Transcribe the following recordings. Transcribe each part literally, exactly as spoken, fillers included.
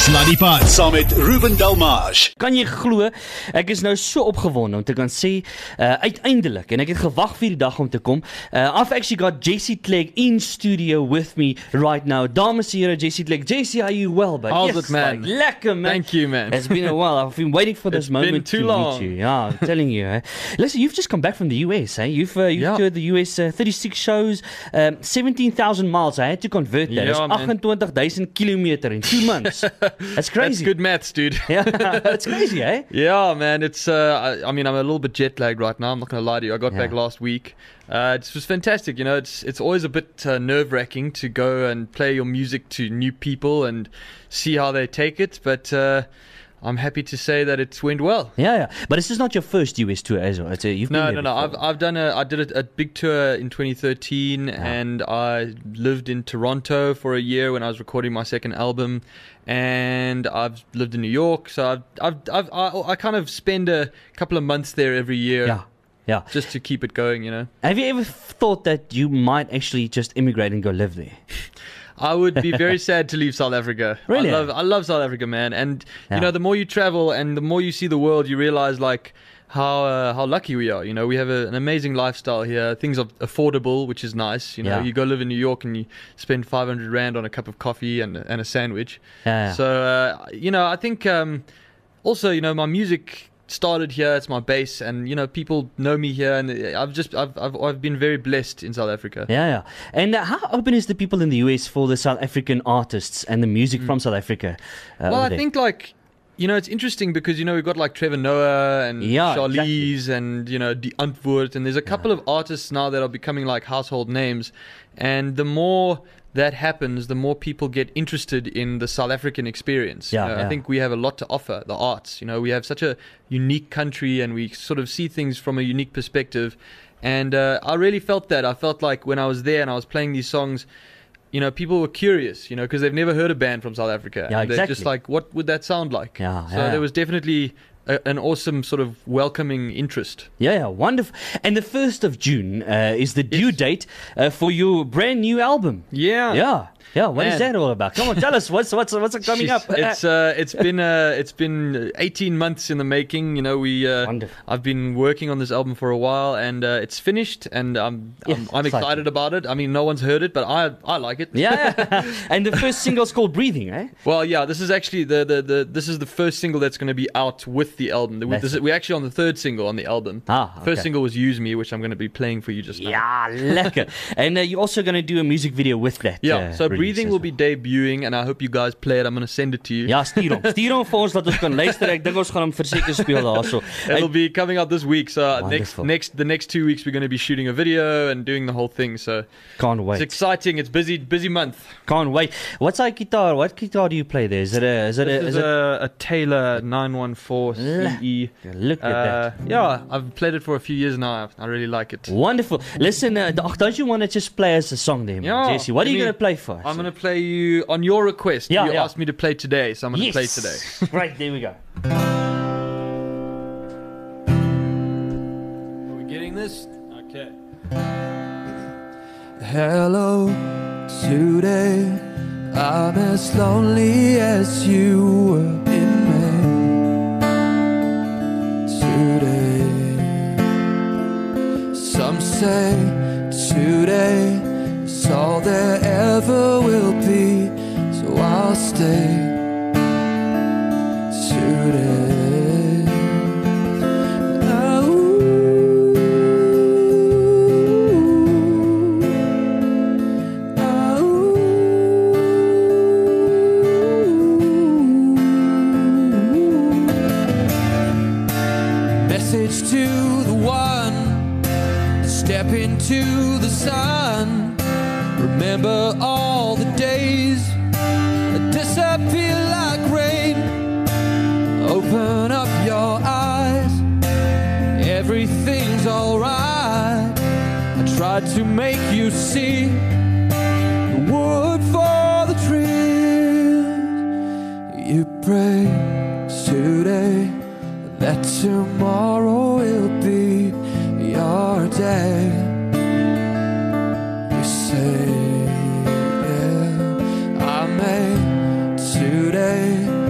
Sluddy Pod saam met Ruben Delmage. Kan jy glo, ek is nou so opgewonde om te kan sê, uh, uiteindelik, en ek het gewag vir die dag om te kom, uh, I've actually got J C Clegg in studio with me right now. Dames en heren, J C Clegg. J C, are you well, bud? How's yes, it, man? Like, lekker, man. Thank you, man. It's been a while. I've been waiting for this It's moment been too to long. meet you. Yeah, I'm telling you. Eh? Listen, you've just come back from the U S, eh? You've, uh, you've Yeah. toured the U S, uh, thirty-six shows, um, seventeen thousand miles. I had to convert that. Yeah, It's man. twenty-eight thousand kilometer in two months. That's crazy. That's good maths, dude. Yeah, that's crazy, eh? Yeah, man. It's. Uh, I, I mean, I'm a little bit jet lagged right now. I'm not gonna lie to you. I got Yeah. back last week. Uh, it was fantastic. You know, it's it's always a bit uh, nerve wracking to go and play your music to new people and see how they take it. But uh, I'm happy to say that it went well. Yeah, yeah. But this is not your first U S tour as well. It's a, you've been No, there no, no. I've before. I've done a I did a, a big tour in twenty thirteen, Yeah. and I lived in Toronto for a year when I was recording my second album, and I've lived in New York. So I've I've, I've I, I kind of spend a couple of months there every year, Yeah, yeah. just to keep it going. You know, Have you ever thought that you might actually just immigrate and go live there? I would be very sad to leave South Africa. Really? I love I love South Africa, man. And Yeah. you know, the more you travel and the more you see the world, you realize like how uh, how lucky we are. You know, we have a, an amazing lifestyle here. Things are affordable, which is nice. You know, Yeah. you go live in New York and you spend five hundred rand on a cup of coffee and and a sandwich. Yeah, yeah. So uh, you know, I think um, also you know my music started here. It's my base, and you know people know me here, and I've just I've I've, I've been very blessed in South Africa. Yeah, yeah. And uh, how open is the people in the U S for the South African artists and the music from South Africa? Uh, Well, over I there? think like you know it's interesting because you know we've got like Trevor Noah and Yeah, Charlize and you know Die Antwoord, and there's a couple of artists now that are becoming like household names, and the more that happens, the more people get interested in the South African experience. Yeah, You know, yeah. I think we have a lot to offer, the arts. You know, we have such a unique country, and we sort of see things from a unique perspective. And uh, I really felt that. I felt like when I was there and I was playing these songs, you know, people were curious, you know, because they've never heard a band from South Africa. Yeah, and they're just exactly. like, what would that sound like? Yeah, so yeah. there was definitely a, an awesome sort of welcoming interest. Yeah, yeah, wonderful. And the first of June uh, is the due Yes. date uh, for your brand new album. Yeah. Yeah, yeah. What is Man. that all about? Come on, tell us what's what's what's coming Jeez, up. It's uh, it's been uh, it's been eighteen months in the making. You know, we uh, Wonderful. I've been working on this album for a while, and uh, it's finished, and I'm Yes, I'm, I'm exciting. excited about it. I mean, no one's heard it, but I I like it. Yeah, yeah. And the first single's called Breathing, eh? Well, yeah, this is actually the the, the this is the first single that's going to be out with the album. The, That's this is, we're actually on the third single on the album. Ah, okay. First single was Use Me, which I'm going to be playing for you just now. Yeah, lekker. And uh, you're also going to do a music video with that. Yeah, uh, so release Breathing as will well. be debuting, and I hope you guys play it. I'm going to send it to you. Ja, stuur hom. Stuur hom vir ons dat ons kan luister. Ek dink ons gaan hom verseker speel daarso. It'll be coming out this week. So uh, next, Wonderful. next, the next two weeks we're going to be shooting a video and doing the whole thing. So Can't it's wait. exciting. It's busy, busy month. Can't wait. What's our guitar? What guitar do you play there? Is it a is it a, This is is it a, a Taylor nine one four C E. Look at Uh, that. yeah, I've played it for a few years now. I really like it. Wonderful. Listen, uh, ach, don't you want to just play us a song there, man? Yeah, Jesse? What are give you me- going to play for us? I'm going to play you on your request. Yeah, you yeah. asked me to play today, so I'm going to yes. play today. Right, there we go. Are we getting this? Okay. Hello, today I'm as lonely as you were in May. Today, some say today is all there ever will be, so I'll stay today. Message to the one, step into the sun. Remember all the days that disappear like rain. Open up your eyes, everything's alright. I tried to make you see the wood for the trees. You pray today that tomorrow will be your day. You say, yeah, I made today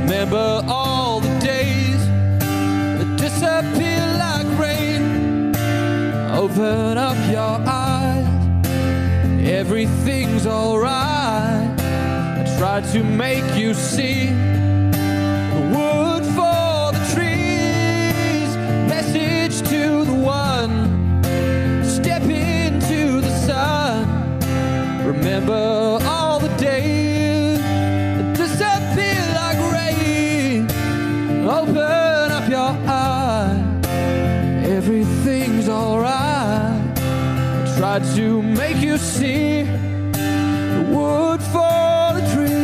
Remember all the days that disappear like rain. Open up your eyes, everything's alright. I tried to make you see the wood for the trees. Message to the one, step into the sun. Remember all the days that disappear like rain. Open up your eyes, everything's alright. I tried to make you see the wood for the trees.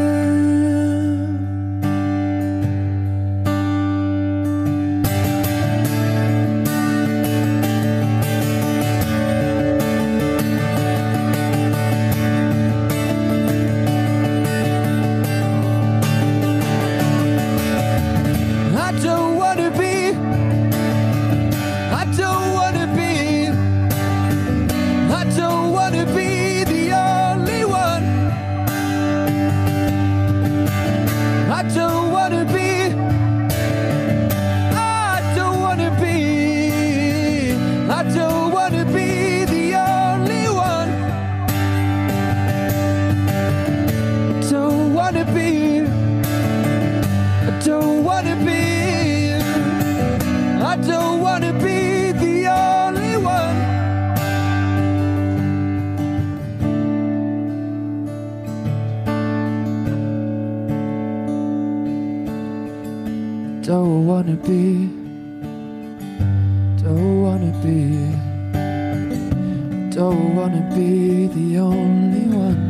I don't wanna be, I don't wanna be, I don't wanna be the only one. I don't wanna be, I don't wanna be, I don't wanna be the only one. I don't wanna be, I don't wanna be, I don't wanna be the only one. Don't wanna be, don't wanna be, don't wanna be the only one.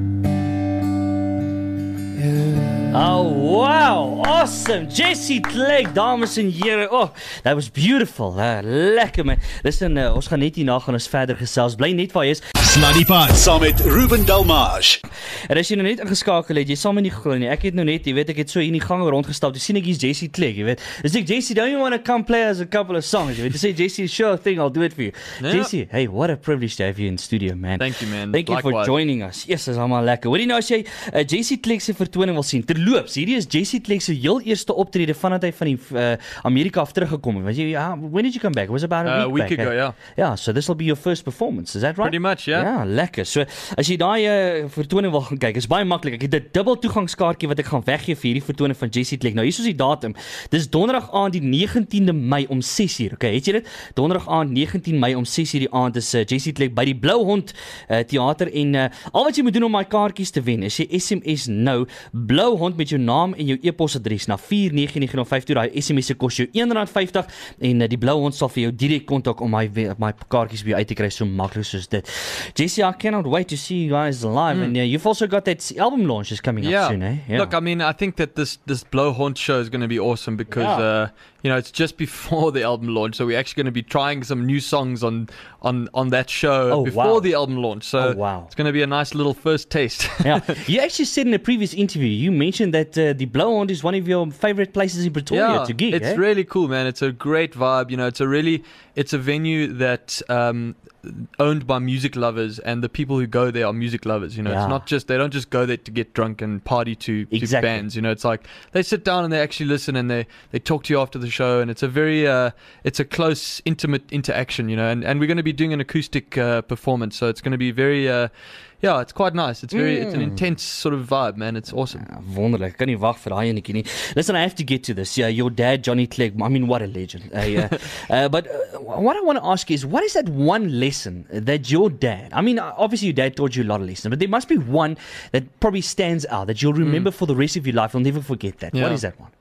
Yeah. Oh wow, awesome. Jessie Clegg, dames en here. Oh, that was beautiful. Uh, lekker man. Listen, uh, ons gaan net hierna gaan ons verder gesels. Bly net waar jy is. Sluddy Pot saam met Ruben Delmage. En as jy nou net ingeskakel het, jy sal my nie geglo nie. Ek het nou net, jy weet, ek het so in die gang rondgestap. Toe sien ek hier's Jessie Clegg, jy weet. Dis ek, Jessie, don't you want to come play us a couple of songs? Jy weet, jy sê Jessie, sure thing, I'll do it for you. Yeah. Jessie, hey, what a privilege to have you in studio, man. Thank you, man. Thank you for Likewise. joining us. Yes, is allemaal lekker. Hoor jy nou as jy uh, Jessie Clegg se vertoning wil sien? Terloops, hierdie is Jessie Clegg se heel eerste optrede vandat hy van die uh, Amerika af teruggekom het. Was jy, uh, when did you come back? It was about a Uh, week, a week back. ago, eh? yeah. Yeah, so this will be your first performance, is that right? Pretty much, yeah. Ja, lekker. So, as jy daai uh, vertoning wil gaan kyk, is baie maklik. Ek het 'n dubbel toegangskaartjie wat ek gaan weggee vir hierdie vertoning van Jessie Clegg. Nou, hier is die datum. Dis donderdag aand die negentiende Mei om ses uur. Okay, het jy dit? Donderdag aand negentiende Mei om ses uur die aand is uh, Jessie Clegg by die Blou Hond uh, teater en uh, al wat jy moet doen om my kaartjies te wen is jy S M S nou Blou Hond met jou naam en jou e-posadres na vier nege nege nul vyf toe. Daai S M S se kos jou een rand vyftig en uh, die Blou Hond sal vir jou direk kontak om my my kaartjies by jou uit te kry so maklik soos dit. Jessie, I cannot wait to see you guys live. Mm. And uh, you've also got that album launch is coming Yeah. up soon, eh? Yeah. Look, I mean, I think that this this Blow Haunt show is going to be awesome because Yeah. uh, you know it's just before the album launch, so we're actually going to be trying some new songs on on on that show Oh, before wow. the album launch. So Oh, wow. it's going to be a nice little first taste. Yeah, you actually said in a previous interview, you mentioned that uh, the Blou Hond is one of your favorite places in Pretoria to gig. It's eh? really cool, man. It's a great vibe. You know, it's a really, it's a venue that um, owned by music lovers, and the people who go there are music lovers. You know, Yeah. it's not just they don't just go there to get drunk and party to, to Exactly. bands. You know, it's like they sit down and they actually listen and they they talk to you after the show, and it's a very uh, it's a close, intimate interaction. You know, and and we're going to be doing an acoustic uh, performance, so it's going to be very. Uh, Yeah, it's quite nice. It's very, it's an Mm. intense sort of vibe, man. It's awesome. Ja, wonderlik. Ek kan nie wag vir daai enetjie nie. Listen, I have to get to this. Yeah, your dad, Johnny Clegg. I mean, what a legend. Uh, yeah. uh, but uh, what I want to ask is, what is that one lesson that your dad? I mean, obviously your dad taught you a lot of lessons, but there must be one that probably stands out that you'll remember mm. for the rest of your life. You'll never forget that. Yeah. What is that one?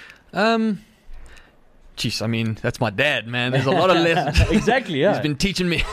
Um. Jeez, I mean, that's my dad, man. There's a lot of lessons. Exactly, yeah. He's been teaching me.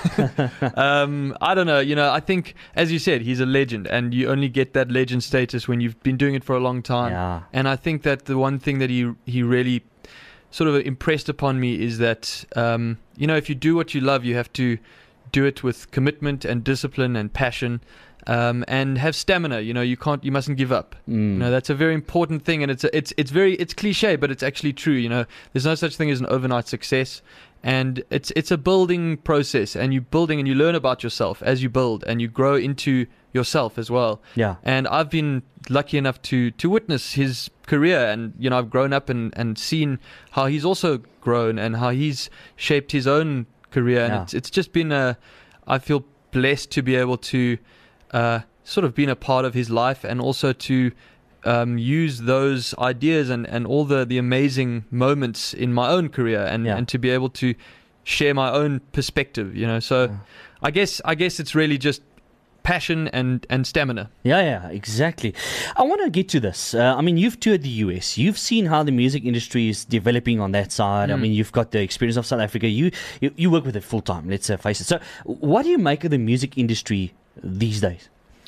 um, I don't know. You know, I think, as you said, he's a legend, and you only get that legend status when you've been doing it for a long time. Yeah. And I think that the one thing that he he really sort of impressed upon me is that, um, you know, if you do what you love, you have to do it with commitment and discipline and passion. Um, and have stamina. You know, you can't, you mustn't give up. Mm. You know, that's a very important thing, and it's a, it's it's very it's cliche, but it's actually true. You know, there's no such thing as an overnight success, and it's it's a building process, and you're building and you learn about yourself as you build, and you grow into yourself as well. Yeah. And I've been lucky enough to to witness his career, and you know I've grown up and and seen how he's also grown and how he's shaped his own career, and Yeah. it's it's just been a I feel blessed to be able to uh, sort of been a part of his life, and also to um, use those ideas and, and all the, the amazing moments in my own career, and, Yeah. and to be able to share my own perspective, you know. So Yeah. I guess I guess it's really just passion and, and stamina. Yeah, yeah, exactly. I want to get to this. Uh, I mean, you've toured the U S. You've seen how the music industry is developing on that side. I Mm. mean, you've got the experience of South Africa. You you, you work with it full time, let's uh, face it. So what do you make of the music industry these days?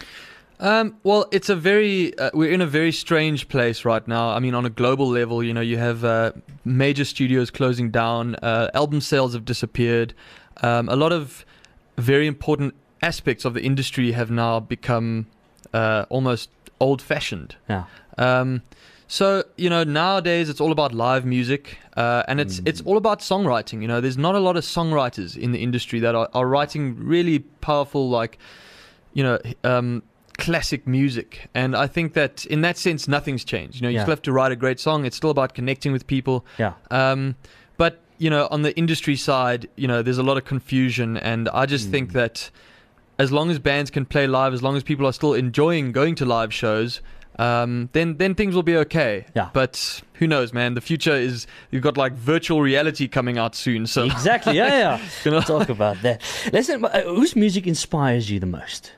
Um, well, it's a very uh, we're in a very strange place right now. I mean, on a global level, you know, you have uh, major studios closing down, uh, album sales have disappeared. Um, a lot of very important aspects of the industry have now become uh, almost old-fashioned. Yeah. Um, so you know, nowadays it's all about live music, uh, and it's Mm. it's all about songwriting. You know, there's not a lot of songwriters in the industry that are, are writing really powerful, like you know, um, classic music. And I think that in that sense, nothing's changed. You know, you Yeah. still have to write a great song. It's still about connecting with people. Yeah. Um, but you know, on the industry side, you know, there's a lot of confusion, and I just Mm. think that as long as bands can play live, as long as people are still enjoying going to live shows, um, then then things will be okay. Yeah. But who knows, man? The future is, you've got like virtual reality coming out soon. So Exactly. Yeah, yeah. You know? Talk about that. Listen, uh, whose music inspires you the most?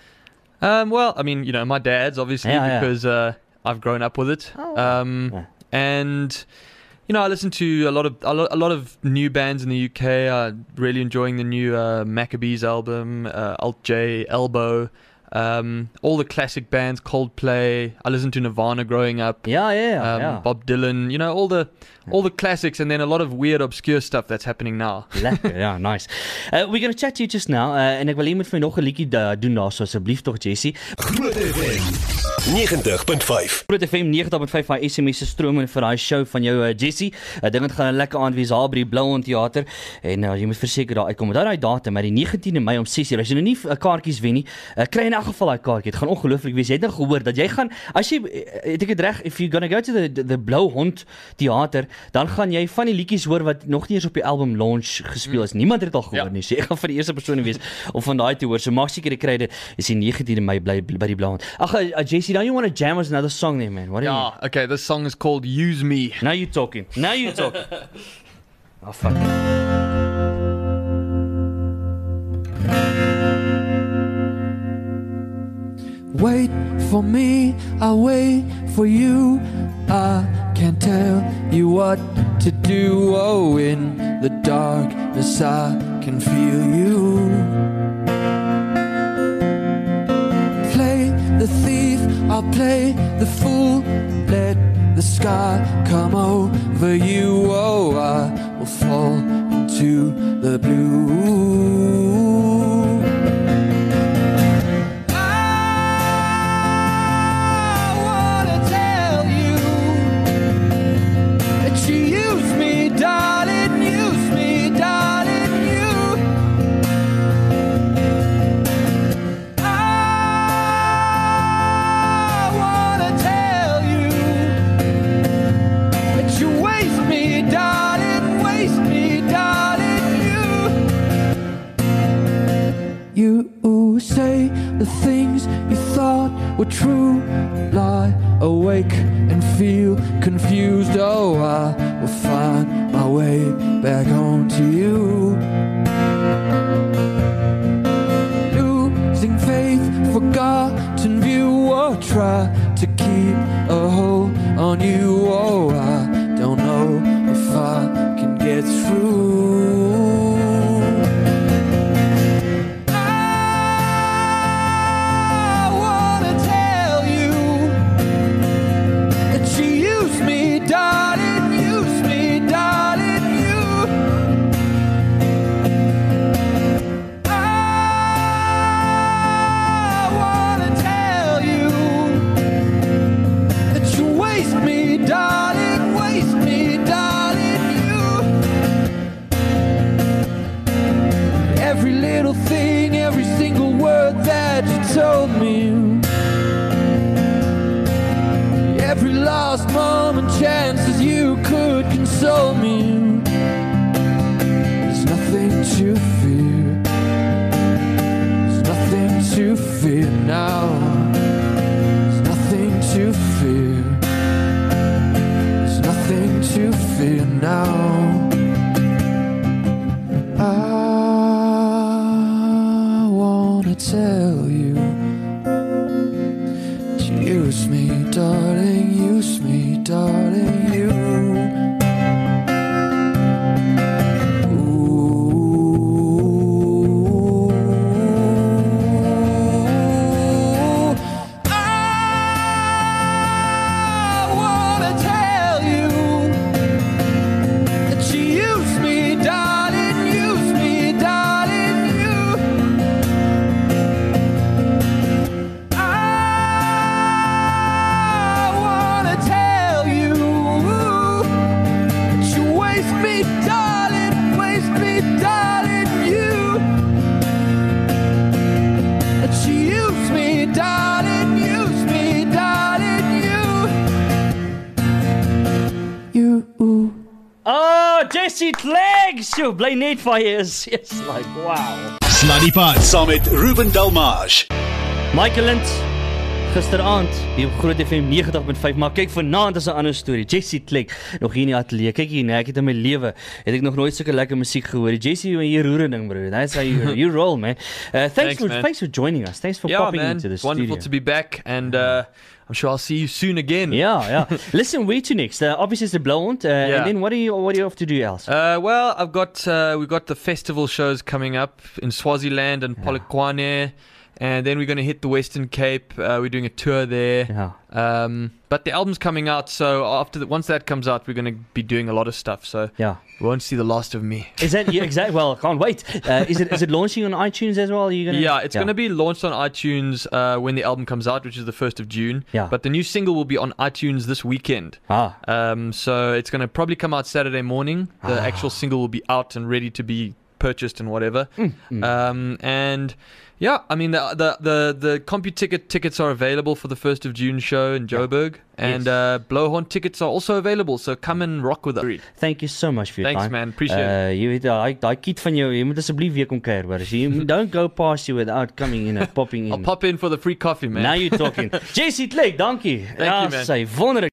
Um, well, I mean, you know, my dad's obviously, Yeah, yeah. because uh, I've grown up with it. Oh. Um, Yeah. and you know, I listen to a lot of a lot, a lot of new bands in the U K. I'm really enjoying the new uh, Maccabees album, uh, Alt J, Elbow, um, all the classic bands, Coldplay. I listened to Nirvana growing up. Yeah, yeah, Um, yeah. Bob Dylan, you know, all the all the classics, and then a lot of weird, obscure stuff that's happening now. Lekker, ja, nice. Uh, we're going to chat to you just now, uh, en ek wil jy moet vir my nog 'n liedjie uh, doen daar, so asseblief tog, Jessie. Groot F M negentig punt vyf. Groot F M negentig punt vyf, S M S stroom in vir daai show van jou, uh, Jessie. Ek dink dit gaan 'n lekker aand wees daar by die Blou Hond Theater, en uh, jy moet verseker daar uitkom. Onthou daai datum, maar die negentiende Mei om ses uur. As jy nou nie uh, kaartjies wen nie, uh, kry in elk geval daai kaartjie. Dit gaan ongelooflik wees. Jy het nou gehoor dat jy gaan, as jy, uh, het ek dit reg, if you're gonna go to the, the, the Blou Hond Theater, dan gaan jy van die liedjies hoor wat nog nie eens op die album launch gespeel is. Niemand het dit al gehoor Ja. nie. So ek gaan vir die eerste persoon wees om van daai te hoor. So maak seker jy kry dit. Is die negentiende Mei bly by die Blou Hond. Ag, uh, Jessie, don't you want to jam us another song there, man? What do you Yeah, okay, this song is called Use Me. Now you talking. Now you talking. Oh fuck. Wait for me, I'll wait for you. I can't tell you what to do. Oh, in the darkness I can feel you. Play the thief, I'll play the fool. Let the sky come over you. Oh, I will fall into the blue. You say the things you thought were true, lie awake and feel confused. Oh, I will find my way back home to you. Losing faith, forgotten view, or try to keep a hold on you. Oh, I don't know if I can get through. Told me every last moment, chances you could console me. There's nothing to fear. There's nothing to fear now. There's nothing to fear. There's nothing to fear now. I wanna tell you, use me, darling, use me, darling, you. Ooh, I wanna tell you that you use me, darling, use me, darling, you. I wanna tell you that you waste me, darling, waste me, darling, you. That you use me, darling, use me, darling, you. You. Oh, Jesse Clegg, so bly net vir jy is. It's like wow. Sluddy Pot saam met Ruben Dalmage. Michael Lind, gisteraand hier op Groot F M negentig punt vyf, maar kyk, vanaand is 'n ander storie. Jesse Clegg, nog hier in die ateljee. Kyk hier, nee, ek het in my lewe het ek nog nooit sulke lekker musiek gehoor. Jesse, jy hier roere ding, bro. That's how you, you roll, man. Uh, thanks, Thanks, for man. thanks for joining us. Thanks for Yeah, popping man. into the It's wonderful studio. to be back, and uh, I'm sure I'll see you soon again. Yeah, yeah. Listen, where to next? Uh, obviously, it's the Blauwond, uh, Yeah. and then what do you what do you have to do else? Uh, well, I've got uh, we've got the festival shows coming up in Swaziland and Polokwane, and then we're going to hit the Western Cape. Uh, we're doing a tour there. Yeah. Um, but the album's coming out, so after the, once that comes out, we're going to be doing a lot of stuff. So Yeah. you won't see the last of me. Is that yeah, exactly? Well, I can't wait. Uh, is it is it launching on iTunes as well? Are you gonna? Yeah, it's going to be launched on iTunes uh, when the album comes out, which is the first of June. Yeah. But the new single will be on iTunes this weekend. Ah, Um, so it's going to probably come out Saturday morning. The Ah. actual single will be out and ready to be purchased and whatever. mm, mm. Um, and yeah, I mean the the the the CompuTicket tickets are available for the first of June show in Joburg, and Yes. uh, Blowhorn tickets are also available. So come and rock with us. Thank you so much for your Thanks, time. man. Appreciate it. Uh, jy weet daai daai kit van jou, jy moet asseblief weer kom kuier, hoor. So you don't go past you without coming in and popping in. I'll pop in for the free coffee, man. Now you're talking. Jesse Clegg, dankie. Thank you, man. Sy wonderlik